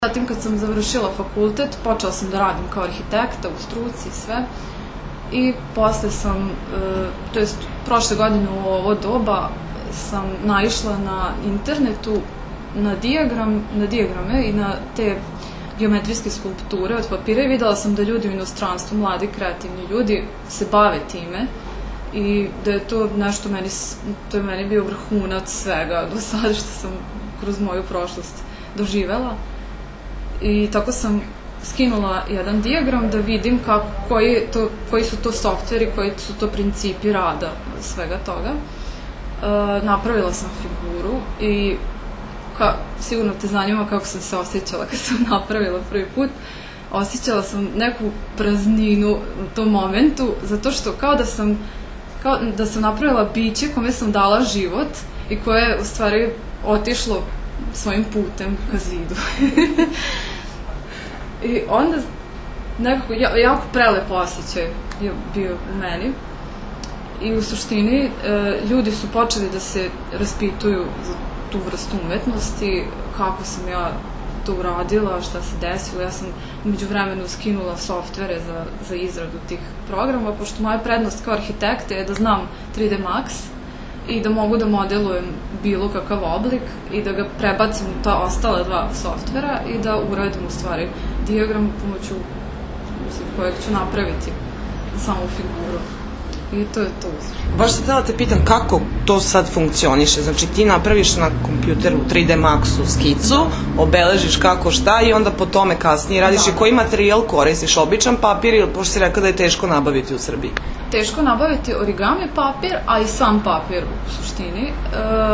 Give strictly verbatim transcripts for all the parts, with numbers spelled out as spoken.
Zatim kad sam završila fakultet, počela sam da radim kao arhitekta u struci i sve. I posle sam, to jest prošle godine u ovo doba, sam naišla na internetu na dijagram, na dijagrame i na te geometrijske skulpture od papira i videla sam da ljudi u inostranstvu, mladi, kreativni ljudi, se bave time i da je to nešto meni, to je meni bio vrhunac svega do sada što sam kroz moju prošlost doživela. I tako sam skinula jedan dijagram da vidim kako, koji, to, koji su to softveri, koji su to principi rada svega toga. E, napravila sam figuru i ka, sigurno te zanima kako sam se osjećala kad sam napravila prvi put. Osjećala sam neku prazninu u tom momentu, zato što kao da sam, kao da sam napravila biće kome sam dala život i koje je u stvari otišlo svojim putem ka zidu. I onda nekako jako prelep osjećaj je bio u meni i u suštini ljudi su počeli da se raspituju za tu vrstu umetnosti, kako sam ja to uradila, šta se desilo. Ja sam umeđu vremenu skinula softvere za, za izradu tih programa, pošto moja prednost kao arhitekta je da znam tri D Max i da mogu da modelujem bilo kakav oblik i da ga prebacim u ta ostala dva softvera i da uradim u stvari dijagram pomoću kojeg ću napraviti samu figuru. I to je to. Baš sam htjela te pitam kako to sad funkcioniše. Znači ti napraviš na kompjuteru tri D Maxu skicu, obeležiš kako šta i onda po tome kasnije radiš i koji materijal koristiš, običan papir ili pošto si rekao da je teško nabaviti u Srbiji? Teško nabaviti origami papir, a i sam papir u suštini. E,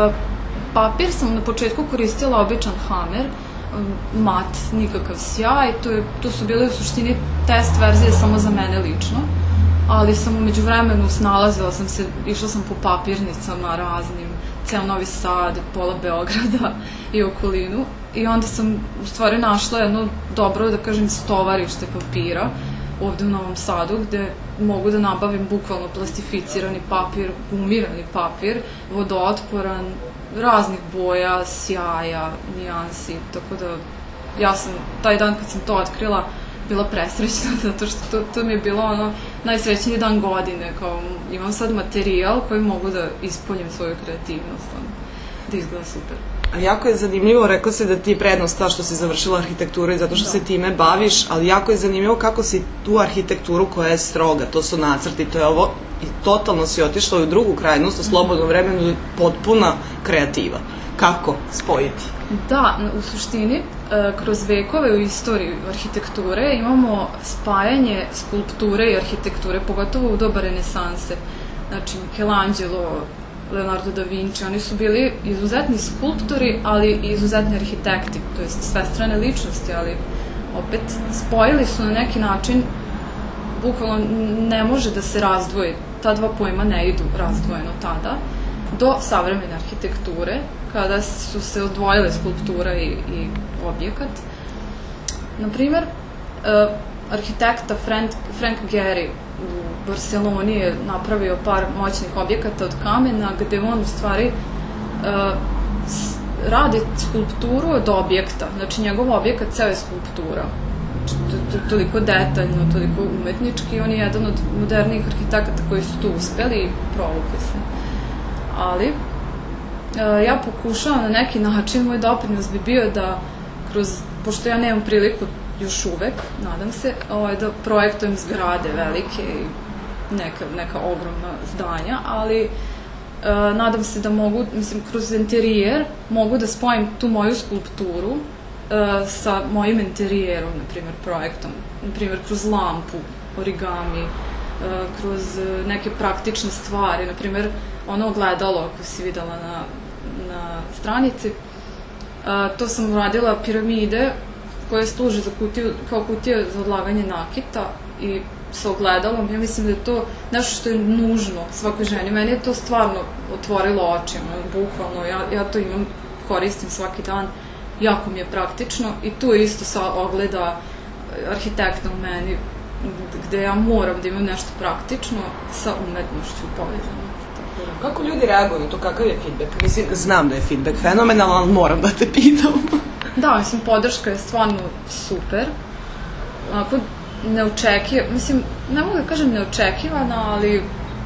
papir sam na početku koristila običan hamer, mat, nikakav sjaj, to, je, to su bile u suštini test verzije samo za mene lično, ali sam umeđu vremenu snalazila sam se, išla sam po papirnicama raznim, ceo Novi Sad, pola Beograda i okolinu i onda sam u stvari našla jedno dobro, da kažem, stovarište papira ovde u Novom Sadu, gde mogu da nabavim bukvalno plastificirani papir, gumirani papir, vodootporan, raznih boja, sjaja, nijansi, tako da ja sam taj dan kad sam to otkrila bila presrećna, zato što to, to mi je bilo ono najsrećniji dan godine, kao imam sad materijal koji mogu da ispunim svoju kreativnost, ono, da izgleda super. A jako je zanimljivo, rekla si da ti je prednost ta što si završila arhitekturu i zato što se time baviš, ali jako je zanimljivo kako si tu arhitekturu koja je stroga, to su nacrti, to je ovo, i totalno si otišla u drugu krajnost, u slobodnom vremenu potpuna kreativa. Kako spojiti? Da, u suštini, kroz vekove u istoriji arhitekture imamo spajanje skulpture i arhitekture, pogotovo u doba renesanse. Znači, Michelangelo, Leonardo da Vinci, oni su bili izuzetni skulptori, ali i izuzetni arhitekti, to je svestrane ličnosti, ali opet spojili su na neki način, bukvalno ne može da se razdvoji, ta dva pojma ne idu razdvojeno tada, do savremene arhitekture, kada su se odvojile skulptura i, i objekat. Naprimer, uh, arhitekta Frank, Frank Gehry u Barceloni je napravio par moćnih objekata od kamena, gde on u stvari uh, radi skulpturu od objekta. Znači, njegov objekat ceo je skulptura. Znači, toliko detaljno, toliko umetnički. On je jedan od modernijih arhitekata koji su tu uspeli i provukli se. Ali, ja pokušavam na neki način, moj doprinos bi bio da kroz, pošto ja nemam priliku još uvek, nadam se, da projektujem zgrade velike i neka, neka ogromna zdanja, ali nadam se da mogu, mislim, kroz interijer mogu da spojim tu moju skulpturu sa mojim interijerom, na primjer, projektom, na primjer, kroz lampu, origami, kroz neke praktične stvari, na primjer, ono ogledalo, ako si videla na, na stranici, a, to sam uradila piramide koje služe za kutiju, kao kutije za odlaganje nakita i sa ogledalom. Ja mislim da je to nešto što je nužno svakoj ženi. Meni je to stvarno otvorilo oči, bukvalno. Ja, ja to imam, koristim svaki dan, jako mi je praktično i tu je isto sa ogleda arhitekta u meni, gde ja moram da imam nešto praktično sa umetnošću povezano. Kako ljudi reaguju na to, kakav je feedback? Mislim, znam da je feedback fenomenalan, ali moram da te pitam. Da, mislim, podrška je stvarno super. Onako, neočekivana, mislim, ne mogu da kažem neočekivana, ali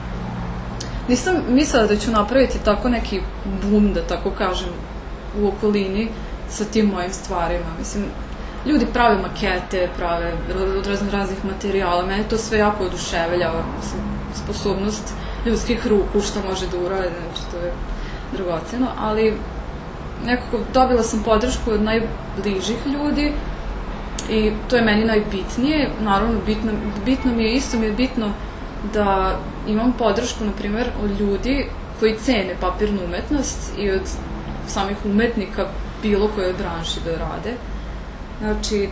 nisam mislila da ću napraviti tako neki boom, da tako kažem, u okolini sa tim mojim stvarima. Mislim, ljudi prave makete, prave od raznih raznih materijala, mene to sve jako oduševljava, mislim, sposobnost ljudskih ruku, što može da urade, znači to je dragoceno, ali nekako dobila sam podršku od najbližih ljudi i to je meni najbitnije. Naravno, bitno, bitno mi je, isto mi je bitno da imam podršku, na primjer, od ljudi koji cene papirnu umetnost i od samih umetnika bilo koje branši da rade. Znači,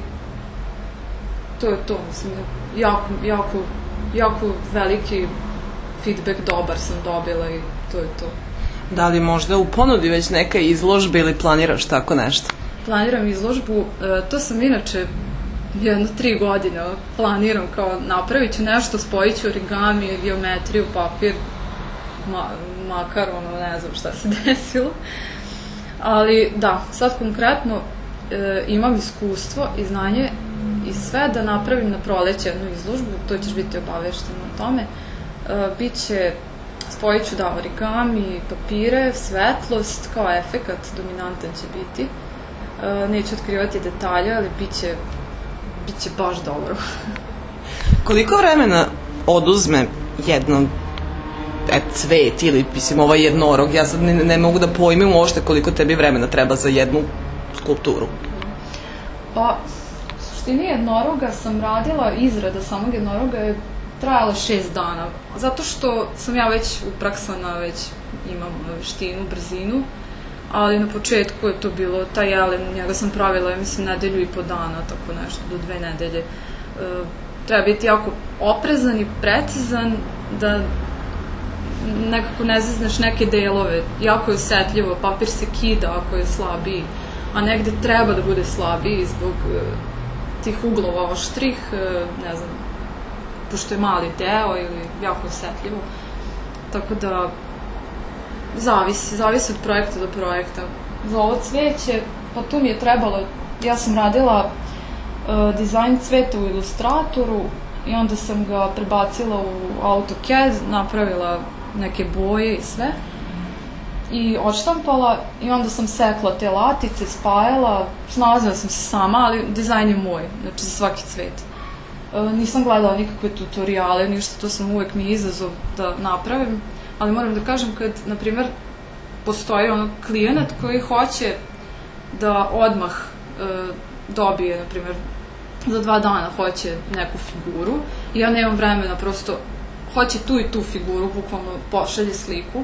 to je to, mislim, jako, jako, jako veliki feedback, dobar sam dobila i to je to. Da li možda u ponudi već neka izložba ili planiraš tako nešto? Planiram izložbu, to sam inače jedno tri godine planiram, kao napravit ću nešto, spojit ću origami, geometriju, papir, ma, makar, ono, ne znam šta se desilo. Ali da, sad konkretno e, imam iskustvo i znanje i sve da napravim na proleće jednu izložbu, to ćeš biti obavešteno o tome. E, Biće, spojit ću da origami, papire, svetlost, kao efekat dominantan će biti. E, neću otkrivati detalje, ali biće, biće baš dobro. Koliko vremena oduzme jedno et, cvet ili, mislim, ovaj jednorog? Ja sad ne, ne mogu da pojmim uopšte koliko tebi vremena treba za jednu skulpturu. Pa, u suštini jednoroga sam radila, izrada samog jednoroga je trajala šest dana. Zato što sam ja već upraksana, već imam veštinu, brzinu, ali na početku je to bilo, taj jelen, njega sam pravila, ja mislim, nedelju i po dana, tako nešto, do dve nedelje. E, treba biti jako oprezan i precizan, da nekako ne zezneš neke delove. Jako je osetljivo, papir se kida ako je slabiji, a negde treba da bude slabiji zbog e, tih uglova oštrih, e, ne znam, pošto je mali deo ili jako osetljivo. Tako da, zavisi, zavisi od projekta do projekta. Za ovo cveće, pa tu mi je trebalo, ja sam radila uh, dizajn cveta u Ilustratoru i onda sam ga prebacila u AutoCAD, napravila neke boje i sve i odštampala i onda sam sekla te latice, spajala, snalazila sam se sama, ali dizajn je moj, znači za svaki cvet. Uh, nisam gledala nikakve tutoriale, ništa, to sam uvek mi je izazov da napravim. Ali moram da kažem, kad, na primjer, postoji ono klijenat koji hoće da odmah e, dobije, na primjer, za dva dana hoće neku figuru i ja nemam vremena, prosto hoće tu i tu figuru, bukvalno pošalje sliku,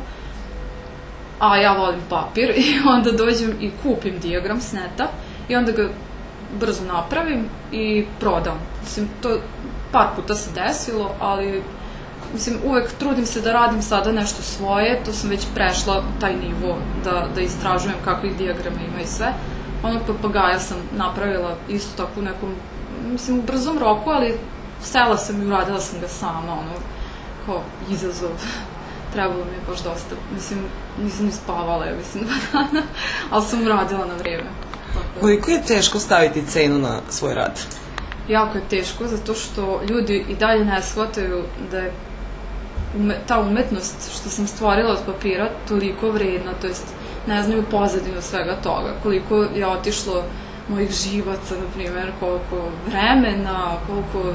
a ja volim papir i onda dođem i kupim dijagram s neta i onda ga brzo napravim i prodam. Mislim, to par puta se desilo, ali mislim, uvek trudim se da radim sada nešto svoje, to sam već prešla taj nivo da, da istražujem kakvih dijagrama ima i sve. Onog papagaja sam napravila isto tako u nekom, mislim, u brzom roku, ali sela sam i uradila sam ga sama, ono, kao izazov. Trebalo mi je baš dosta, mislim, nisam ispavala, ja mislim, dva dana, ali sam uradila na vreme. Koliko je teško staviti cenu na svoj rad? Jako je teško, zato što ljudi i dalje ne shvataju da je Ume, ta umetnost što sam stvorila od papira toliko vredna, to jest ne znaju pozadinu svega toga, koliko je otišlo mojih živaca, na primjer, koliko vremena, koliko,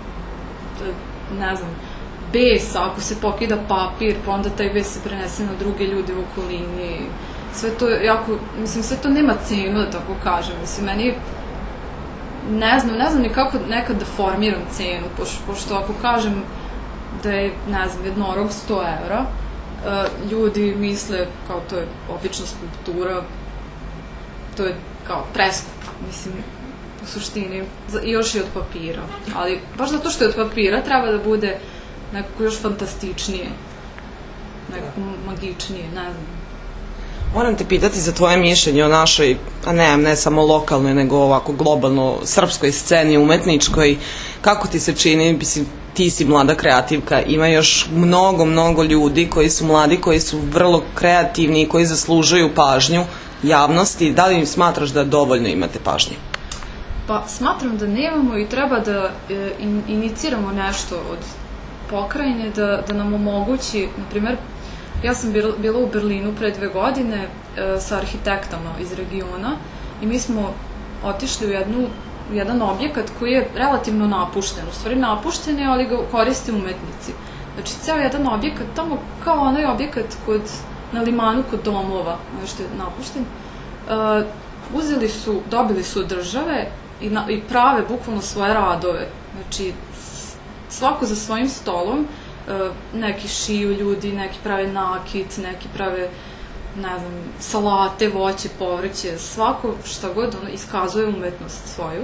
ne znam, besa, ako se pokida papir, pa onda taj bes se prenese na druge ljude u okolini, sve to jako, mislim, sve to nema cenu, da tako kažem, mislim, meni ne znam, ne znam ni kako nekad da formiram cenu, pošto, pošto ako kažem da je, ne znam, jednorog sto evra, uh, ljudi misle kao to je obična skulptura, to je kao preskup, mislim, u suštini, i još i od papira, ali baš zato što je od papira treba da bude nekako još fantastičnije, nekako magičnije, ne znam. Moram te pitati za tvoje mišljenje o našoj, a ne, ne samo lokalnoj, nego ovako globalno srpskoj sceni, umetničkoj. Kako ti se čini, mislim, ti si mlada kreativka, ima još mnogo, mnogo ljudi koji su mladi, koji su vrlo kreativni i koji zaslužuju pažnju. javnosti, da li im smatraš da dovoljno imate pažnje? Pa smatram da nemamo i treba da e, in, iniciramo nešto od pokrajine, da, da nam omogući, na primjer, ja sam bila u Berlinu pre dve godine e, sa arhitektama iz regiona i mi smo otišli u, jednu, u jedan objekat koji je relativno napušten, u stvari napušten je, ali ga koriste umetnici. Znači, ceo jedan objekat, tamo kao onaj objekat kod, na limanu kod domova, nešto je napušten, e, uzeli su, dobili su od države i, na, i prave bukvalno svoje radove. Znači, svako za svojim stolom, neki šiju ljudi, neki prave nakit, neki prave, ne znam, salate, voće, povrće, svako šta god ono, iskazuje umetnost svoju.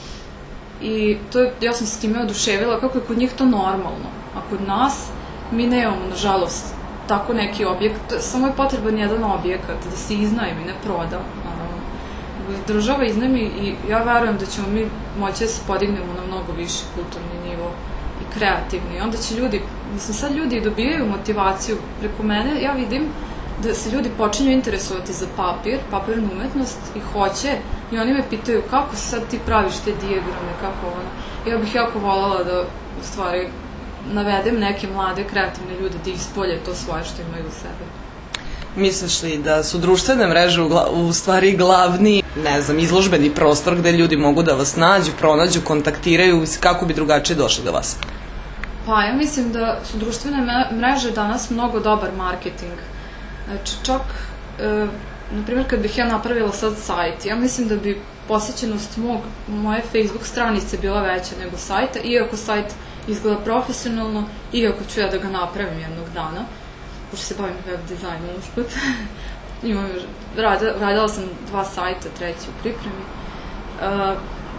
I to je, ja sam se s time oduševila kako je kod njih to normalno. A kod nas mi nemamo, nažalost, tako neki objekt, samo je potreban jedan objekat da se iznajmi, ne proda. Država iznajmi i ja verujem da ćemo mi moći da se podignemo na mnogo viši kulturni nivo i kreativni. I onda će ljudi, mislim, sad ljudi dobijaju motivaciju preko mene, ja vidim da se ljudi počinju interesovati za papir, papirnu umetnost i hoće, i oni me pitaju kako sad ti praviš te dijagrame, kako ono. Ja bih jako voljela da, u stvari, navedem neke mlade kreativne ljude da ispolje to svoje što imaju u sebi. Misliš li da su društvene mreže u, u stvari glavni, ne znam, izložbeni prostor gde ljudi mogu da vas nađu, pronađu, kontaktiraju, kako bi drugačije došli do vas? Pa ja mislim da su društvene mreže danas mnogo dobar marketing. Znači čak, e, na primjer kad bih ja napravila sad sajt, ja mislim da bi posjećenost mog, moje Facebook stranice bila veća nego sajta, iako sajt izgleda profesionalno, iako ću ja da ga napravim jednog dana, pošto se bavim web dizajnom usput. Imam, radila, radila sam dva sajta, treći u pripremi. E,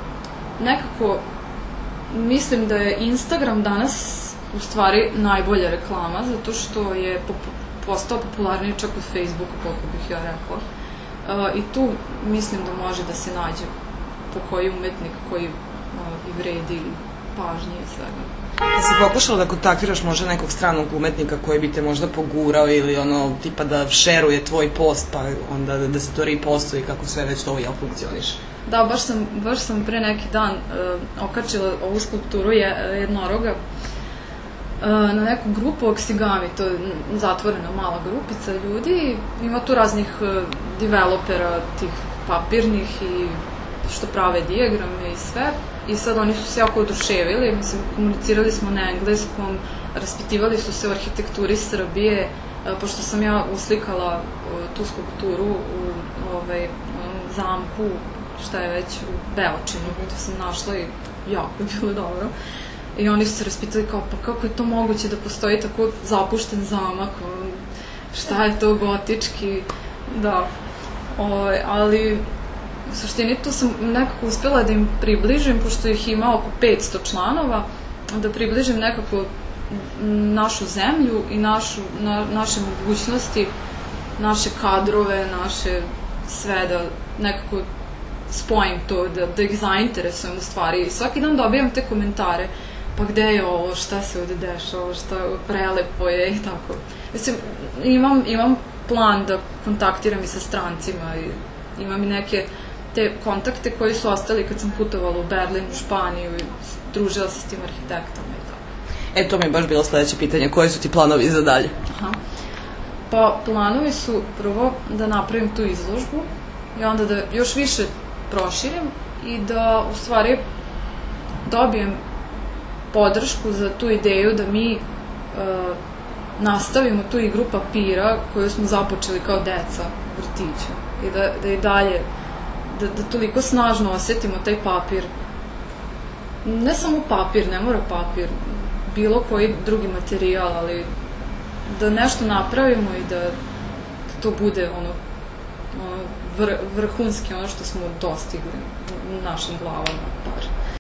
nekako mislim da je Instagram danas u stvari najbolja reklama, zato što je pop postao popularniji čak od Facebooka, koliko bih ja rekla. E, I tu mislim da može da se nađe po koji umetnik koji e, i vredi pažnje i svega. Da si pokušala da kontaktiraš možda nekog stranog umetnika koji bi te možda pogurao ili ono, tipa da šeruje tvoj post pa onda da se to repostuje i kako sve već to jel funkcioniš? Da, baš sam, baš sam pre neki dan uh, okačila ovu skulpturu je, jednoroga uh, na neku grupu Oksigami, to je zatvorena mala grupica ljudi, ima tu raznih uh, developera tih papirnih i što prave dijagrame i sve. I sad oni su se jako oduševili, mislim, komunicirali smo na engleskom, raspitivali su se o arhitekturi Srbije, pošto sam ja uslikala tu skulpturu u ovaj, zamku, šta je već, u Beočinu, to sam našla i jako je bilo dobro. I oni su se raspitali kao, pa kako je to moguće da postoji tako zapušten zamak, šta je to gotički, da, o, ali u suštini tu sam nekako uspjela da im približim, pošto ih ima oko petsto članova, da približim nekako našu zemlju i našu, na, naše mogućnosti, naše kadrove, naše sve, da nekako spojim to, da, da ih zainteresujem u stvari. Svaki dan dobijam te komentare, pa gde je ovo, šta se ovde dešava, šta prelepo je i tako. Mislim, imam, imam plan da kontaktiram i sa strancima i imam i neke te kontakte koji su ostali kad sam putovala u Berlin, u Španiju i družila se s tim arhitektama i tako. E, to mi je baš bilo sledeće pitanje. Koji su ti planovi za dalje? Aha. Pa, planovi su prvo da napravim tu izložbu i onda da još više proširim i da u stvari dobijem podršku za tu ideju da mi e, nastavimo tu igru papira koju smo započeli kao deca u vrtiću i da, da i dalje Da, da toliko snažno osetimo taj papir. Ne samo papir, ne mora papir, bilo koji drugi materijal, ali da nešto napravimo i da, da to bude ono, ono vr, vrhunski, ono što smo dostigli u našim glavama. Bar.